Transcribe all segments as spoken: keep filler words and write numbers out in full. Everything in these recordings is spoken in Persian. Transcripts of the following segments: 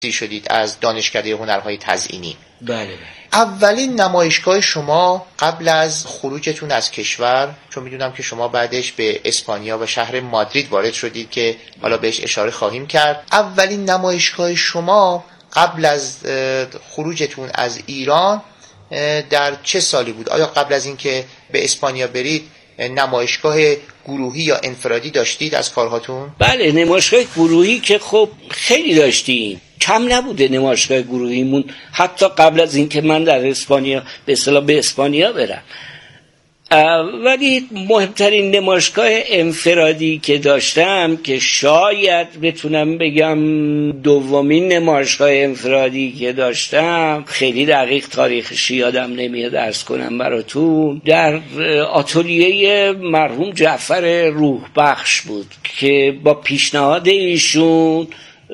شدید از دانشکده هنرهای تزئینی. بله. اولین نمایشگاه شما قبل از خروجتون از کشور، چون میدونم که شما بعدش به اسپانیا و شهر مادرید وارد شدید که حالا بهش اشاره خواهیم کرد، اولین نمایشگاه شما قبل از خروجتون از ایران در چه سالی بود؟ آیا قبل از اینکه به اسپانیا برید نمایشگاه گروهی یا انفرادی داشتید از کارهاتون؟ بله، نمایشگاه گروهی که خب خیلی داشتیم، کم نبوده نمایشگاه گروهیمون، حتی قبل از اینکه من در اسپانیا به اصطلاح به اسپانیا برم. ولی مهمترین نمایشگاه انفرادی که داشتم که شاید بتونم بگم دومین نمایشگاه انفرادی که داشتم، خیلی دقیق تاریخش یادم نمیاد عرض کنم براتون، در آتلیه مرحوم جعفر روح بخش بود که با پیشنهاد ایشون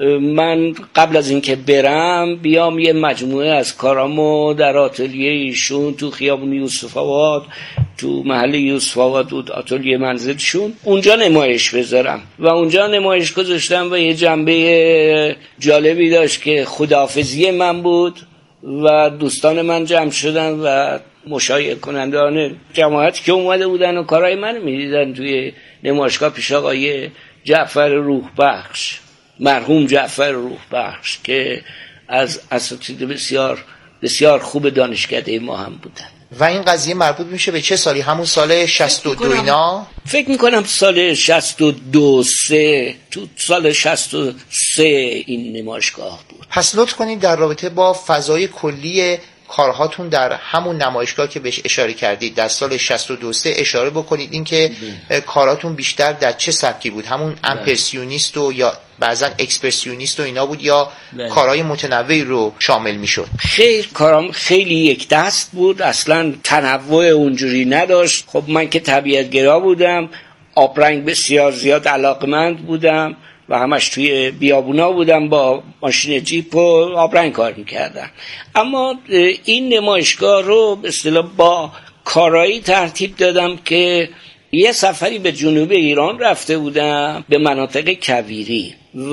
من قبل از اینکه برم بیام یه مجموعه از کارامو در آتلیه ایشون تو خیابون یوسف آباد، تو محل یوسف آباد بود آتلیه منزلشون، اونجا نمایش بذارم و اونجا نمایش گذاشتم و یه جنبه جالبی داشت که خداحافظی من بود و دوستان من جمع شدن و مشایعه کنندگان جماعتی که اومده بودن و کارهای من میدیدن توی نمایشگاه پیش آقای جعفر روح بخش، مرحوم جعفر روح بخش که از اساتید بسیار بسیار خوب دانشکده ما هم بودن. و این قضیه مربوط میشه به چه سالی؟ همون سال شصت و دو اینا؟ فکر میکنم سال شصت و دو سه، تو سال شصت و سه این نمایشگاه بود. پس لطف کنید در رابطه با فضای کلی کارهاتون در همون نمایشگاه که بهش اشاره کردید در سال شصت و دو سه اشاره بکنید، این که کارهاتون بیشتر در چه سبکی بود؟ همون امپرسیونیست و یا بعضا اکسپرسیونیست و اینا بود یا بله. کارهای متنوعی رو شامل میشد؟ خیر، کارام خیلی یک دست بود، اصلا تنوع اونجوری نداشت. خب من که طبیعت‌گرا بودم، آبرنگ بسیار زیاد علاقمند بودم و همش توی بیابونا بودم، با ماشین جیپ و آبرنگ کار میکردم. اما این نمایشگاه رو به اصطلاح با کارایی ترتیب دادم که یه سفری به جنوب ایران رفته بودم، به مناطق کویری،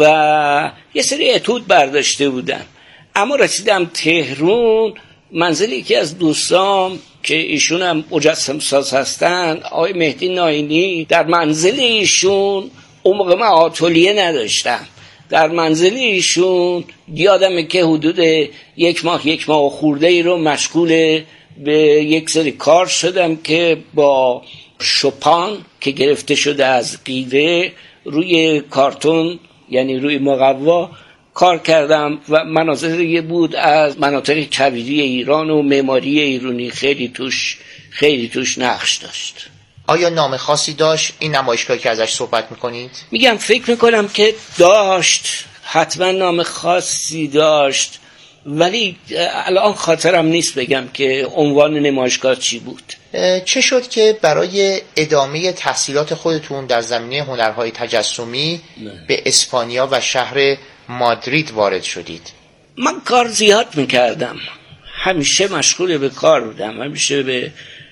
و یه سری اتود برداشته بودم. اما رسیدم تهران، منزلی که از دوستام که ایشون هم مجسم ساز هستن، آقای مهدی ناینی، در منزل ایشون، اون موقع من آتلیه نداشتم، در منزل ایشون یادمه که حدود یک ماه یک ماه خورده ای رو مشغول به یک سری کار شدم که با شوپان که گرفته شده از قیره روی کارتون، یعنی روی مقوا کار کردم و مناظری بود از مناطق کویری ایران و معماری ایرانی، خیلی توش خیلی توش نقش داشت. آیا نام خاصی داشت این نمایشگاه که ازش صحبت میکنید؟ میگم فکر میکنم که داشت، حتما نام خاصی داشت، ولی الان خاطرم نیست بگم که عنوان نمایشگاه چی بود. چه شد که برای ادامه تحصیلات خودتون در زمینه هنرهای تجسمی نه. به اسپانیا و شهر مادرید وارد شدید؟ من کار زیاد میکردم، همیشه مشغول به کار بودم، همیشه به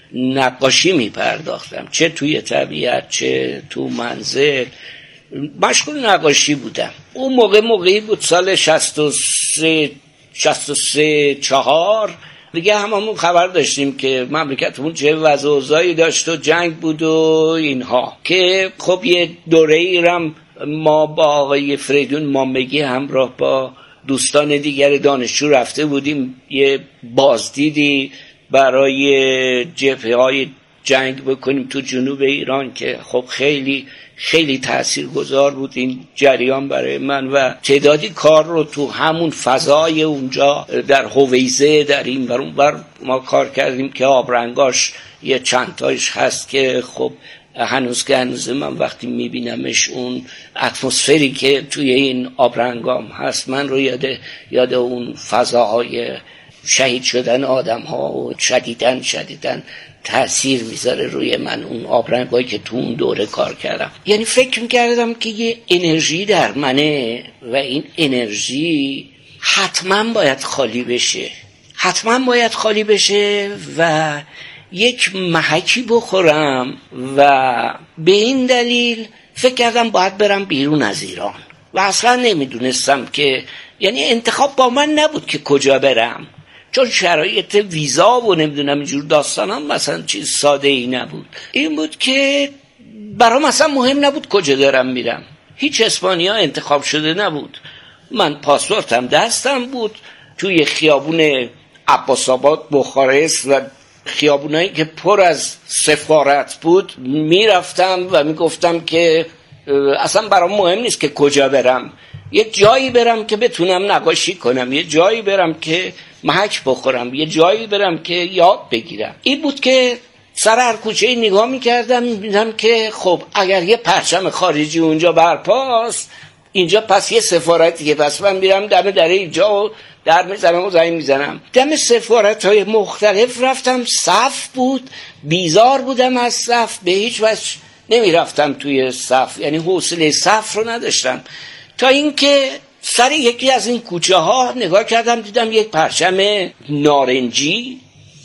نقاشی میپرداختم، چه توی طبیعت چه تو منزل مشغول نقاشی بودم. اون موقع موقعی بود سال شصت و سه شصت و سه چهار دیگه هممون خبر داشتیم که مملکتمون چه وضع و اوضاعی داشت و جنگ بود و اینها، که خب یه دوره ایرم ما با آقای فریدون مامگی همراه با دوستان دیگر دانشجو رفته بودیم یه بازدیدی برای جبهه های جنگ بکنیم تو جنوب ایران، که خب خیلی خیلی تاثیرگذار بود این جریان برای من و تعدادی کار رو تو همون فضای اونجا در هویزه در این بر اون بر ما کار کردیم که آبرنگاش یه چند تایش هست که خب هنوز که هنوز من وقتی میبینمش اون اتمسفری که توی این آبرنگام هست من رو یاد یاد اون فضاهای شهید شدن آدم ها و شدیدن شدیدن تأثیر میذاره روی من اون آبرنگایی که تو اون دوره کار کردم. یعنی فکر میکردم که یه انرژی در منه و این انرژی حتما باید خالی بشه حتما باید خالی بشه و یک محکی بخورم و به این دلیل فکر کردم باید برم بیرون از ایران و اصلا نمیدونستم که یعنی انتخاب با من نبود که کجا برم، چون شرایط ویزا و نمیدونم اینجور داستان هم مثلا چیز ساده ای نبود. این بود که برام مثلا مهم نبود کجا دارم میرم. هیچ اسپانیا انتخاب شده نبود. من پاسپورتم دستم بود، توی خیابون عباس‌آباد بخارست و خیابونایی که پر از سفارت بود میرفتم و میگفتم که اصلا برام مهم نیست که کجا برم، یه جایی برم که بتونم نقاشی کنم، یه جایی برم که محک بخورم، یه جایی برم که یاد بگیرم. این بود که سر هر کوچه نگاه میکردم میدیدم که خب اگر یه پرچم خارجی اونجا برپاست، اینجا پس یه سفارتی که پس من میرم دم در اینجا و در میزنم و زنگ میزنم. دم سفارت های مختلف رفتم، صف بود، بیزار بودم از صف، به هیچ وجه نمیرفتم توی صف، یعنی حوصله صف رو نداشتم. تا اینکه سر یکی از این کوچه ها نگاه کردم دیدم یک پرچم نارنجی،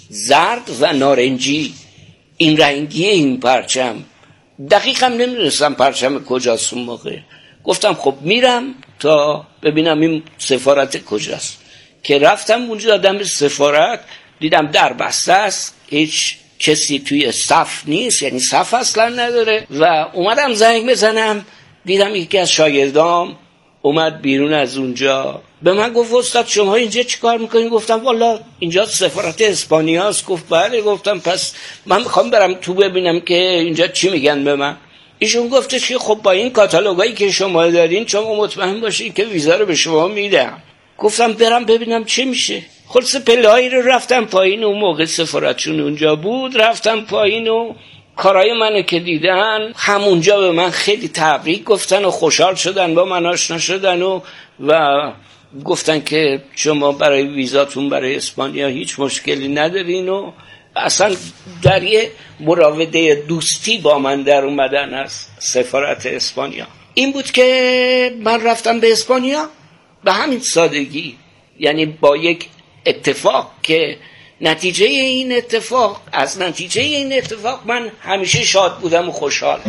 زرد و نارنجی، این رنگی این پرچم. دقیقا نمیدونستم پرچم کجاست اون موقع. گفتم خب میرم تا ببینم این سفارت کجاست. که رفتم اونجا دادم به سفارت، دیدم در بسته است، هیچ کسی توی صف نیست، یعنی صف اصلا نداره. و اومدم زنگ بزنم، دیدم یکی از شاگردام اومد بیرون از اونجا، به من گفت استاد شما اینجا چی کار میکنین؟ گفتم والا اینجا سفارت اسپانیاست. گفت بله. گفتم پس من میخوام برم تو ببینم که اینجا چی میگن به من. ایشون گفتش که خب با این کاتالوگایی که شما دارین شما مطمئن باشین که ویزا رو به شما میدم. گفتم برم ببینم چی میشه. خلاص پله‌ای رو رفتم پایین، اون موقع سفارتشون اونجا بود، رفتم پایین و کارای منو که دیدن همونجا به من خیلی تبریک گفتن و خوشحال شدن، با من آشنا شدن و و گفتن که شما برای ویزاتون برای اسپانیا هیچ مشکلی ندارین و اصلا در یه مراوده دوستی با من در اومدن از سفارت اسپانیا. این بود که من رفتم به اسپانیا به همین سادگی، یعنی با یک اتفاق که نتیجه این اتفاق از نتیجه این اتفاق من همیشه شاد بودم و خوشحال.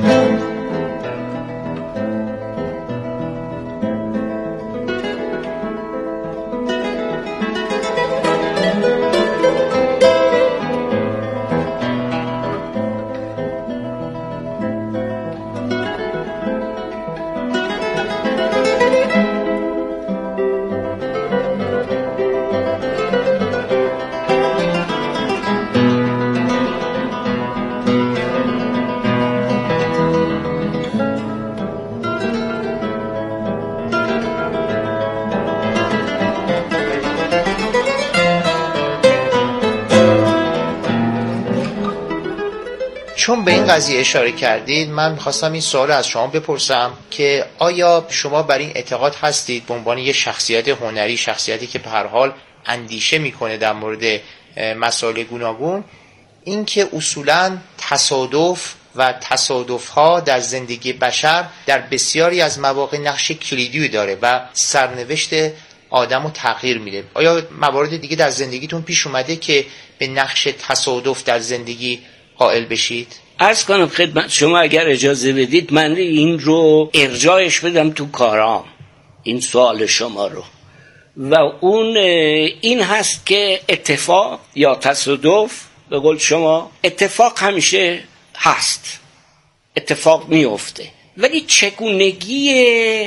چون به این قضیه اشاره کردید، من می‌خواستم این سوال از شما بپرسم که آیا شما بر این اعتقاد هستید به عنوان یک شخصیت هنری، شخصیتی که به هر حال اندیشه میکنه در مورد مسائل گوناگون، این که اصولاً تصادف و تصادف‌ها در زندگی بشر در بسیاری از مواقع نقش کلیدی داره و سرنوشت آدمو تغییر میده؟ آیا موارد دیگه در زندگیتون پیش اومده که به نقش تصادف در زندگی قائل بشید؟ عرض کنم خدمت شما اگر اجازه بدید من این رو ارجاعش بدم تو کارام، این سوال شما رو، و اون این هست که اتفاق یا تصادف به قول شما اتفاق همیشه هست، اتفاق میفته، ولی چگونگی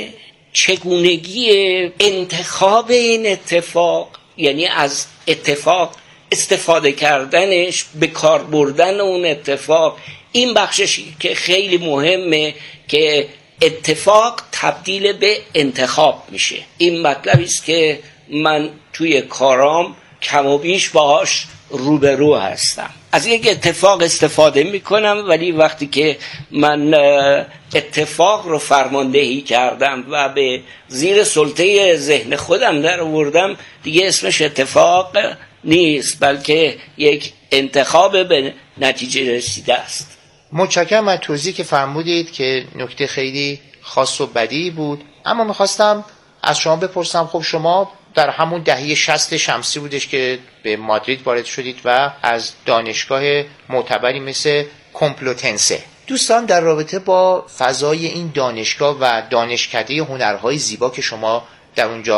چگونگی انتخاب این اتفاق، یعنی از اتفاق استفاده کردنش، به کار بردن اون اتفاق، این بخششی که خیلی مهمه که اتفاق تبدیل به انتخاب میشه. این مطلبی است که من توی کارام کم و بیش باهاش روبرو هستم. از یک اتفاق استفاده میکنم، ولی وقتی که من اتفاق رو فرماندهی کردم و به زیر سلطه ذهن خودم در آوردم، دیگه اسمش اتفاق نیست، بلکه یک انتخاب به نتیجه رسیده است. متشکرم از توضیحی که فرمودید که نکته خیلی خاص و بدیعی بود. اما میخواستم از شما بپرسم، خب شما در همون دهه شصت شمسی بودش که به مادرید وارد شدید و از دانشگاه معتبری مثل کمپلوتنسه. دوستان در رابطه با فضای این دانشگاه و دانشکده هنرهای زیبا که شما در اونجا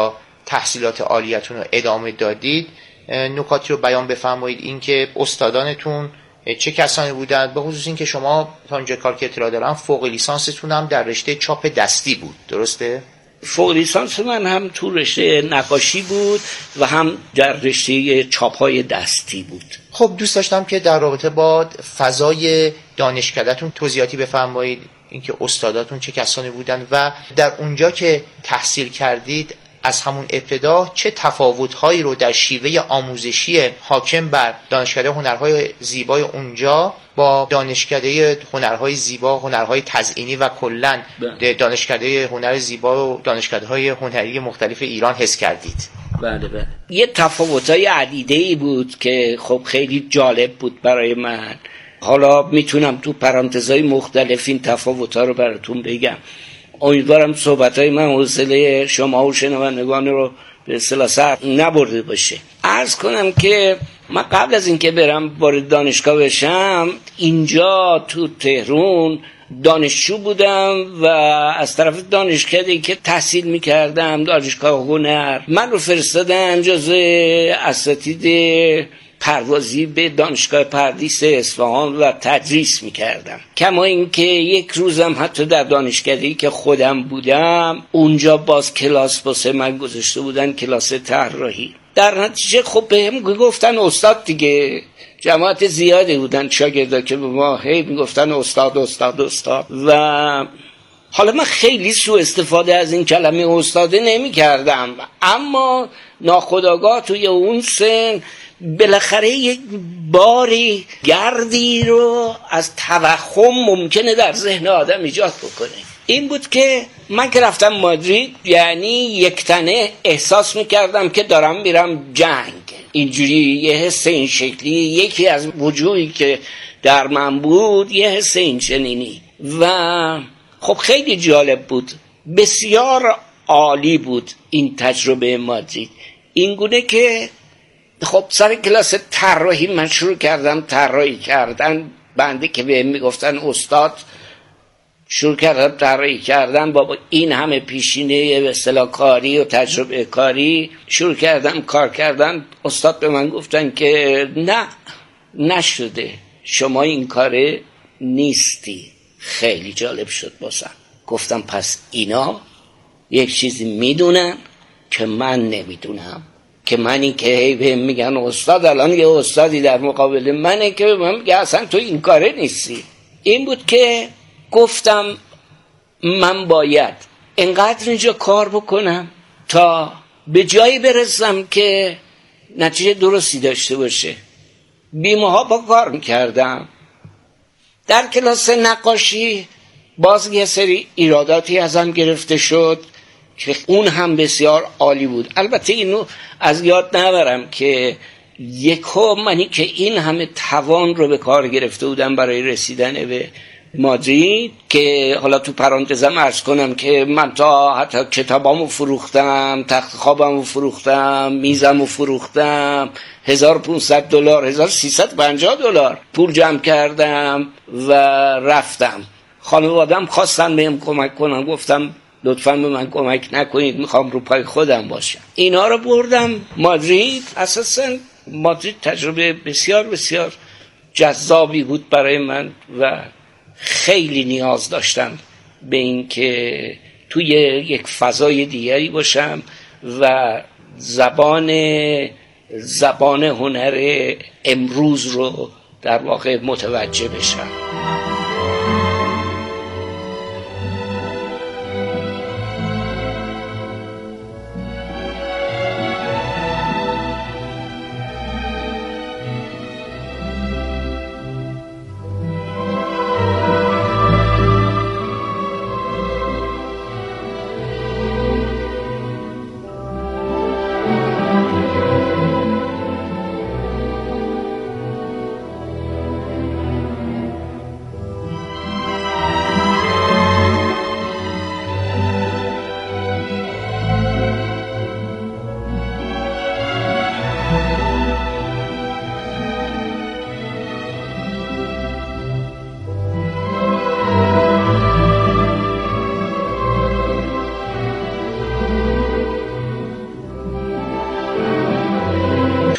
تحصیلات عالیتون رو ادامه دادید نکاتی رو بیان بفرمایید. این که استادانتون چه کسانی بودند، به خصوص این که شما تا اونجا کار که اطلاع دارم فوق لیسانستون هم در رشته چاپ دستی بود، درسته؟ فوق لیسانس من هم تو رشته نقاشی بود و هم در رشته چاپ‌های دستی بود. خب دوست داشتم که در رابطه با فضای دانشکده‌تون توضیحاتی بفرمایید، اینکه استاداتون چه کسانی بودند و در اونجا که تحصیل کردید از همون ابتدا چه تفاوت‌هایی رو در شیوه آموزشی حاکم بر دانشکده هنرهای زیبای اونجا با دانشکده هنرهای زیبا، هنرهای تزئینی و کلاً دانشکده هنر زیبا و دانشکده‌های هنری مختلف ایران حس کردید؟ بله بله. یه تفاوت‌های عدیده‌ای بود که خب خیلی جالب بود برای من. حالا میتونم تو پرانتزهای مختلف این تفاوت‌ها رو براتون بگم. امیدوارم صحبت‌های من حوصله شما و شنوندگان رو به اصطلاح سر نبرده باشه. عرض کنم که من قبل از اینکه برم وارد دانشگاه بشم اینجا تو تهران دانشجو بودم و از طرف دانشکده‌ای که تحصیل می‌کردم دانشگاه هنر من رو فرستادن جزو اساتید پروازی به دانشگاه پردیس اصفهان و تدریس میکردم. کما اینکه یک روزم حتی در دانشکده‌ای که خودم بودم اونجا باز کلاس واسه من گذاشته بودن، کلاس طراحی. در نتیجه خب بهم گفتن استاد دیگه، جماعت زیادی بودن شاگردا که به ما هی میگفتن استاد استاد استاد و حالا من خیلی سوء استفاده از این کلمه استاده نمی کردم، اما ناخودآگاه توی اون سن بالاخره یک باری گردی رو از توهم ممکنه در ذهن آدم ایجاد بکنه. این بود که من که رفتم مادرید یعنی یک تنه احساس میکردم که دارم میرم جنگ. اینجوری یه حس این شکلی یکی از وجوهی که در من بود یه حس این چنینی و خب خیلی جالب بود، بسیار عالی بود این تجربه مادرید. این گونه که خب سر کلاس طراحی من شروع کردم طراحی کردن، بنده که بهم میگفتن استاد شروع کردم طراحی کردن با این همه پیشینه به اصطلاح کاری و تجربه کاری شروع کردم کار کردن. استاد به من گفتن که نه نشده، شما این کاره نیستی. خیلی جالب شد باسم. گفتم پس اینا یک چیزی میدونن که من نمیدونم، که منی که بهم میگن استاد، الان یه استادی در مقابل منه که به من میگه اصلا تو این کاره نیستی. این بود که گفتم من باید انقدر اینجا کار بکنم تا به جایی برسم که نتیجه درستی داشته باشه. بیماها با کار میکردم. در کلاس نقاشی باز یه سری ایراداتی ازم گرفته شد که اون هم بسیار عالی بود. البته اینو از یاد نبرم که یکو منی که این همه توان رو به کار گرفته بودم برای رسیدن به مادرید، که حالا تو پرانتزم عرض کنم که من تا حتی کتابامو فروختم، تخت خوابمو فروختم، میزمو فروختم، هزار و پانصد دلار هزار و سیصد و پنجاه دلار پول جمع کردم و رفتم. خانوادم خواستن بهم کمک کنم، گفتم لطفاً به من کمک نکنید، میخوام رو پای خودم باشم. اینا رو بردم مادرید. اساساً مادرید تجربه بسیار بسیار جذابی بود برای من و خیلی نیاز داشتم به این که توی یک فضای دیگری باشم و زبان زبان هنر امروز رو در واقع متوجه بشم.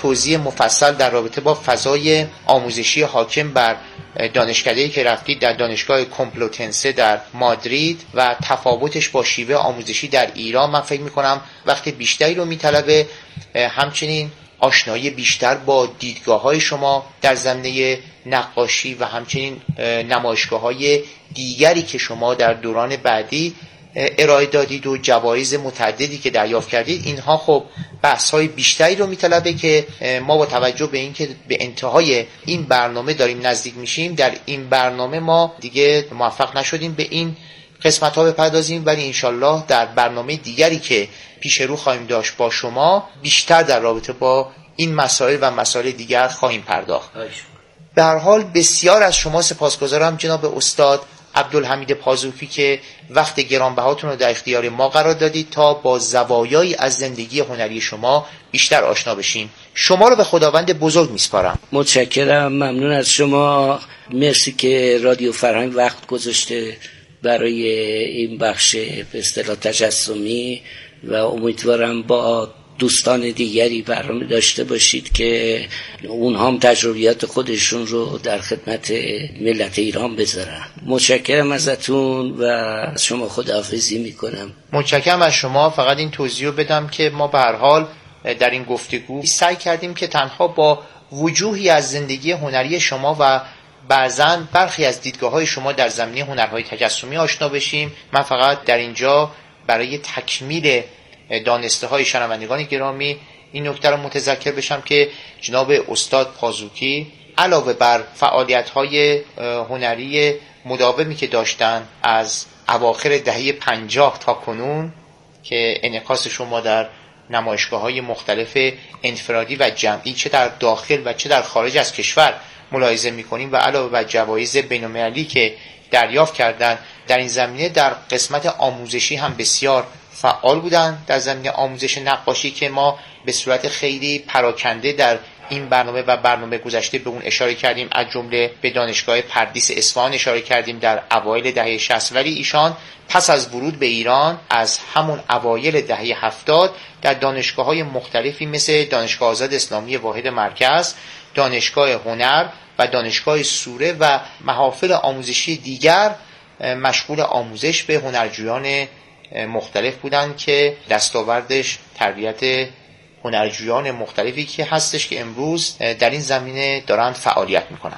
توضیح مفصل در رابطه با فضای آموزشی حاکم بر دانشکده‌ای که رفتید در دانشگاه کمپلوتنسه در مادرید و تفاوتش با شیوه آموزشی در ایران، من فکر می‌کنم وقت بیشتری رو می‌طلبه. همچنین آشنایی بیشتر با دیدگاه‌های شما در زمینه نقاشی و همچنین نمایشگاه‌های دیگری که شما در دوران بعدی ارائه دادید و جوایز متعددی که دریافت کردید، اینها خب بحث‌های بیشتری رو میطلبه که ما با توجه به اینکه به انتهای این برنامه داریم نزدیک میشیم، در این برنامه ما دیگه موفق نشدیم به این قسمت‌ها بپردازیم، ولی انشالله در برنامه دیگری که پیش رو خواهیم داشت با شما بیشتر در رابطه با این مسائل و مسائل دیگر خواهیم پرداخت. به هر حال بسیار از شما سپاسگزارم جناب استاد عبدالحمید پازوکی که وقت گرانبهاتون رو در اختیار ما قرار دادید تا با زوایایی از زندگی هنری شما بیشتر آشنا بشیم. شما رو به خداوند بزرگ میسپارم. متشکرم، ممنون از شما. مرسی که رادیو فرهنگ وقت گذاشته برای این بخش به اصطلاح تجسمی و امیدوارم با دوستان دیگری برنامه داشته باشید که اونها هم تجربیات خودشون رو در خدمت ملت ایران بذارن. متشکرم ازتون و از شما خداحافظی میکنم. متشکرم از شما. فقط این توضیح رو بدم که ما به هر حال در این گفتگو سعی کردیم که تنها با وجوهی از زندگی هنری شما و بعضاً برخی از دیدگاه‌های شما در زمینه هنرهای تجسمی آشنا بشیم. من فقط در اینجا برای تکمیل دانسته های شنوندگان گرامی این نکته رو متذکر بشم که جناب استاد پازوکی علاوه بر فعالیت های هنری مداومی که داشتن از اواخر دهه پنجاه تا کنون که انعکاس شما در نمایشگاه های مختلف انفرادی و جمعی چه در داخل و چه در خارج از کشور ملاحظه می‌کنیم و علاوه بر جوایز بین‌المللی که دریافت کردن در این زمینه، در قسمت آموزشی هم بسیار فعال بودن در زمینه آموزش نقاشی که ما به صورت خیلی پراکنده در این برنامه و برنامه گذشته به اون اشاره کردیم، از جمله به دانشگاه پردیس اصفهان اشاره کردیم در اوایل دهه شصت، ولی ایشان پس از ورود به ایران از همون اوایل دهه هفتاد در دانشگاه‌های مختلفی مثل دانشگاه آزاد اسلامی واحد مرکز، دانشگاه هنر و دانشگاه سوره و محافل آموزشی دیگر مشغول آموزش به هنرجویان مختلف بودند که دستاوردش تربیت هنرجویان مختلفی که هستش که امروز در این زمینه دارن فعالیت میکنن.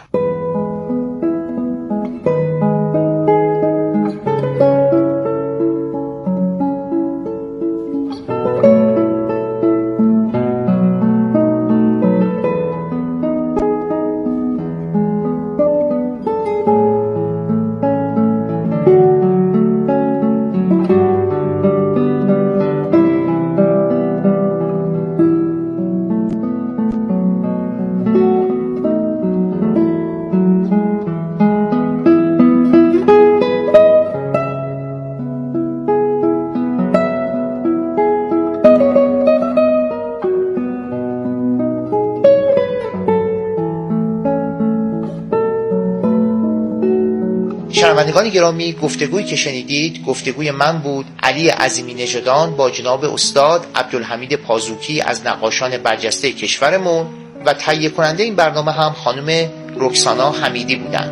شنوندگان گرامی، گفتگویی که شنیدید گفتگوی من بود، علی عظیمی نژادان، با جناب استاد عبدالحمید پازوکی از نقاشان برجسته کشورمون و تهیه کننده این برنامه هم خانم رکسانا حمیدی بودند.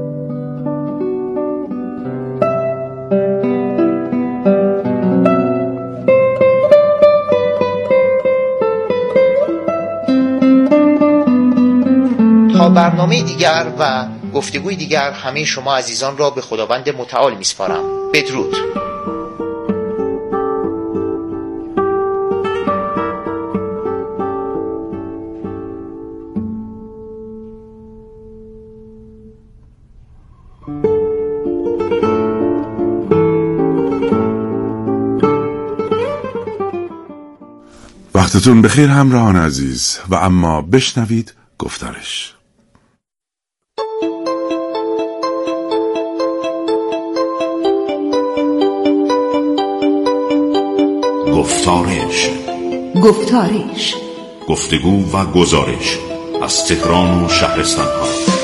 تا برنامه دیگر و گفتگوی دیگر همه شما عزیزان را به خداوند متعال میسپارم. بدرود. وقتتون بخیر همراهان عزیز، و اما بشنوید گفتارش. گفتارش گفتارش گفتگو و گزارش از تهران و شهرستان‌ها.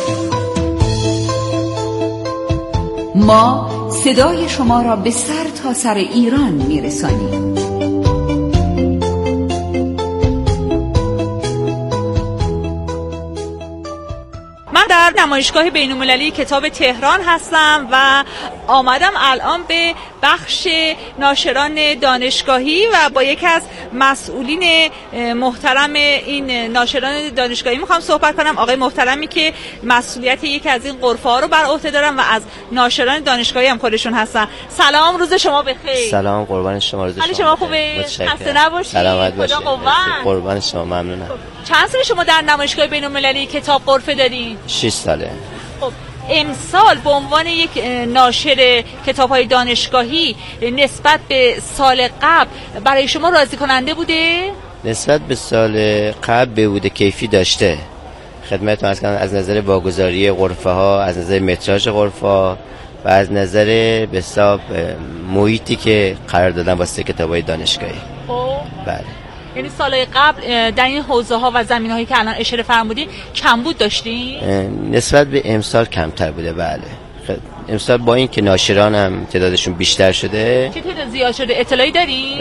ما صدای شما را به سر تا سر ایران میرسانیم. نمایشگاه بین‌المللی کتاب تهران هستم و آمدم الان به بخش ناشران دانشگاهی و با یکی از مسئولین محترم این ناشران دانشگاهی میخوام صحبت کنم. آقای محترمی که مسئولیت یکی از این غرفه ها رو بر عهده دارن و از ناشران دانشگاهی هم خودشون هستن. سلام، روز شما بخیر. سلام، قربان شما. روز شما, شما خوبه؟ خسته نباشید. سلامت باشید. قربان شما، ممنونم. چند سال شما در نمایشگاه بین‌المللی کتاب غرفه دارین؟ شش ساله. خب امسال به عنوان یک ناشر کتاب‌های دانشگاهی نسبت به سال قبل برای شما راضی کننده بوده؟ نسبت به سال قبل بهبود کیفی داشته. خدمتتون عرض کنم از نظر واگذاری غرفه ها، از نظر متراژ غرفه ها و از نظر به حساب محیطی که قرار دادن واسه کتاب‌های دانشگاهی. خب بله. یعنی سال قبل در این حوزه ها و زمین هایی که الان اشاره فرمودین کمبود داشتین؟ نسبت به امسال کمتر بوده. بله. امسال با این که ناشران هم تعدادشون بیشتر شده. چه تعداد زیاد شده؟ اطلاعی دارین؟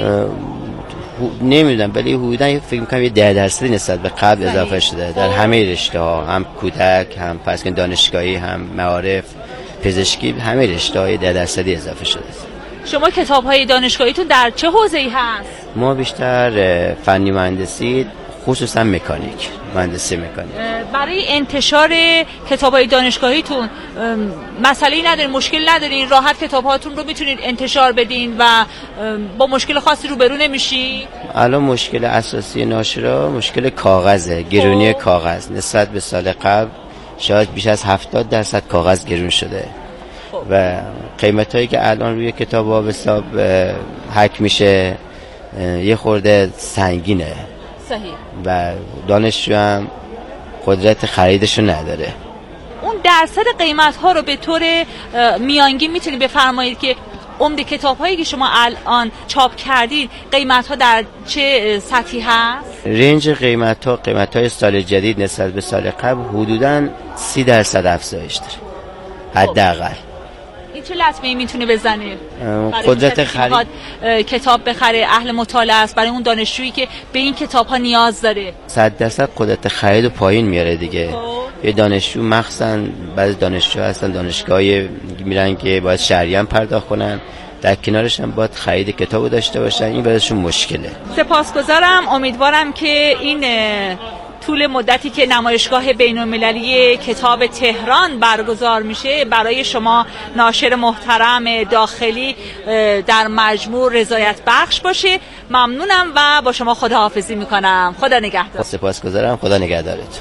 نمیدونم، ولی حدوداً فکر می‌کنم یه ده درصدی نسبت به قبل اضافه شده در همه رشته ها، هم کودک، هم پس دانشگاهی، هم معارف، پزشکی، همه رشته های ده درصدی اضافه شده. شما کتاب‌های دانشگاهیتون در چه حوزه‌ای هست؟ ما بیشتر فنی مهندسی، خصوصا مکانیک، مهندسی مکانیک. برای انتشار کتاب‌های دانشگاهیتون مسئله‌ای ندارین، مشکل ندارین، راحت کتاب‌هاتون رو میتونید انتشار بدین و با مشکل خاصی روبرو نمیشی؟ الان مشکل اساسی ناشرا مشکل کاغذه، گرونی خب. کاغذ. نسبت به سال قبل شاید بیش از هفتاد درصد کاغذ گرون شده. خب. و قیمتایی که الان روی کتاب‌ها به حساب حک میشه یه خورده سنگینه. صحیح. و دانشجو هم قدرت خریدشو نداره. اون درصد قیمت ها رو به طور میانگین میتونید بفرمایید که عمده کتاب هایی که شما الان چاپ کردید قیمت ها در چه سطحی هست؟ رنج قیمت ها قیمت های سال جدید نسبت به سال قبل حدوداً سی درصد افزایش داره حداقل. این چه لطمه‌ای میتونه بزنه؟ قدرت خرید کتاب بخره، اهل مطالعه است، برای اون دانشجویی که به این کتاب ها نیاز داره صد درصد قدرت خرید پایین میاره دیگه. یه دانشجو مخصوصا بعضی دانشجو هستن دانشگاهی میرن که باید شهریه هم پرداخت کنن، در کنارش هم باید خرید کتابو داشته باشن، این براشون مشکله. سپاسگزارم. امیدوارم که این طول مدتی که نمایشگاه بین‌المللی کتاب تهران برگزار میشه برای شما ناشر محترم داخلی در مجموع رضایت بخش باشه. ممنونم و با شما خداحافظی میکنم. خدا نگهدار. سپاسگزارم. خدا نگهدارت.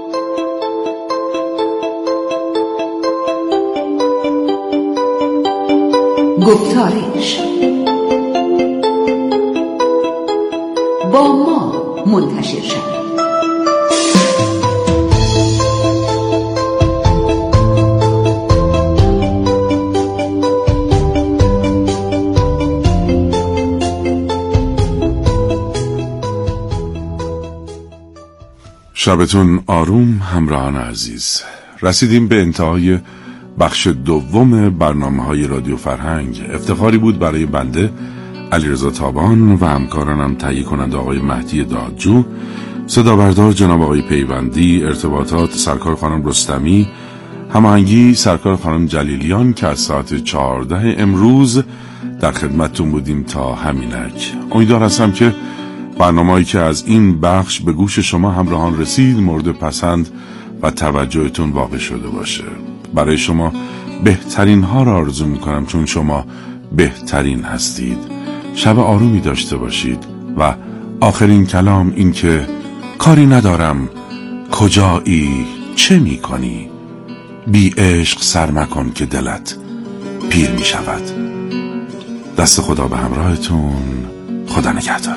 گفتارش با ما منتشر شد. شبتون آروم همراهان عزیز. رسیدیم به انتهای بخش دوم برنامه‌های رادیو فرهنگ. افتخاری بود برای بنده علیرضا تابان و همکارانم تهیه کننده آقای مهدی دادجو، صدا بردار جناب آقای پیوندی، ارتباطات سرکار خانم رستمی، هماهنگی سرکار خانم جلیلیان که از ساعت چهارده امروز در خدمتتون بودیم تا همینک. امیدوار هستم که برنامه‌ای که از این بخش به گوش شما همراهان رسید مورد پسند و توجهتون واقع شده باشه. برای شما بهترین ها را آرزو میکنم چون شما بهترین هستید. شب آرومی داشته باشید و آخرین کلام این که کاری ندارم کجایی چه میکنی، بی عشق سر مکن که دلت پیر میشود. دست خدا به همراهتون. خدا نگهدار.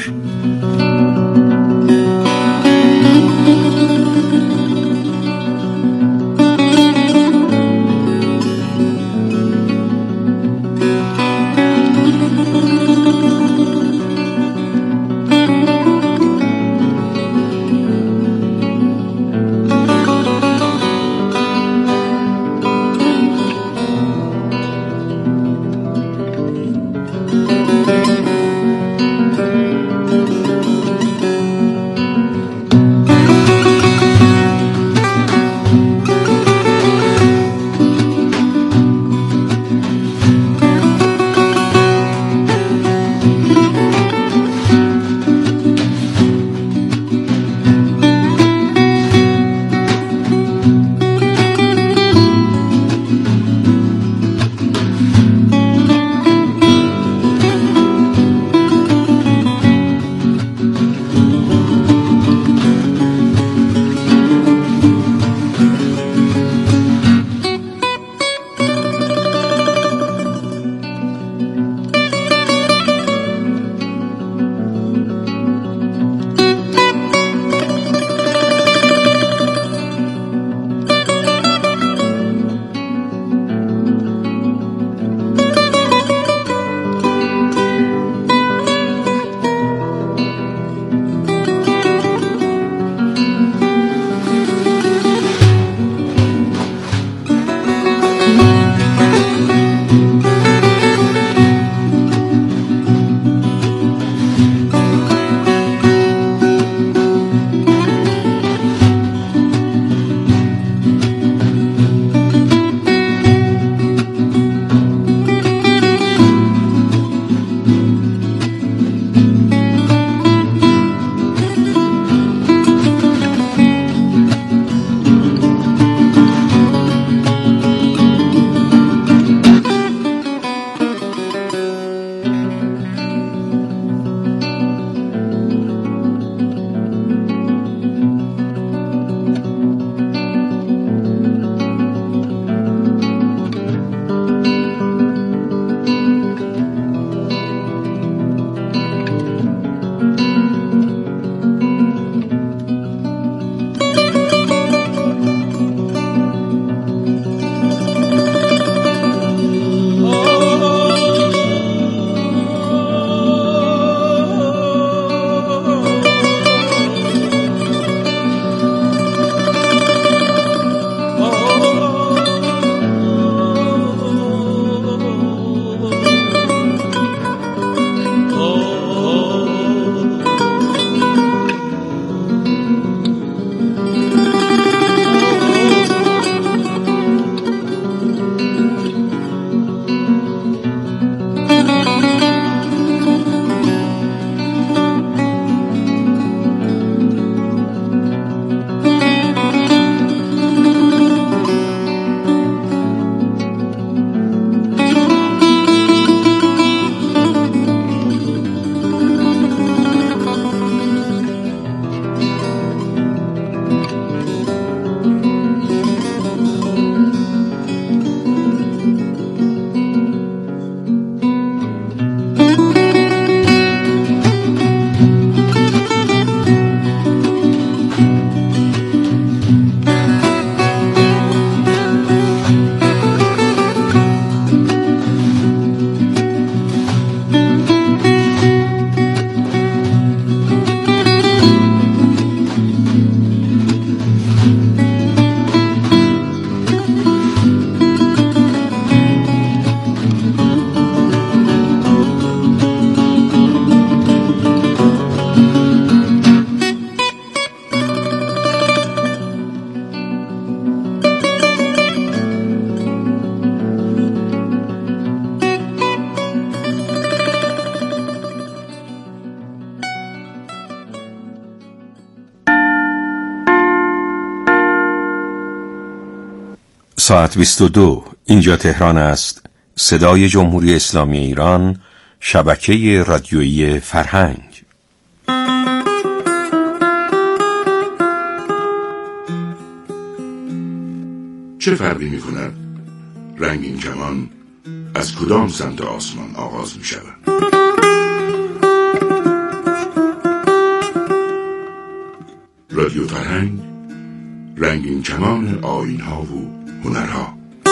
ساعت بیست و دو. اینجا تهران است. صدای جمهوری اسلامی ایران، شبکه رادیویی فرهنگ. چه فرقی می کند رنگین کمان از کدام سمت آسمان آغاز می شود؟ رادیو فرهنگ، رنگین کمان آیین ها و هنرها.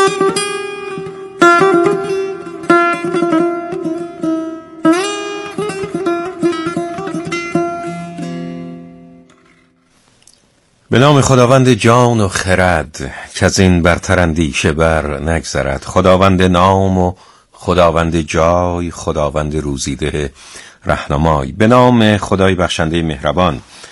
به نام خداوند جان و خرد که از این برتر اندیشه بر نگذرد. خداوند نام و خداوند جای، خداوند روزیده رهنمای. به نام خدای بخشنده مهربان.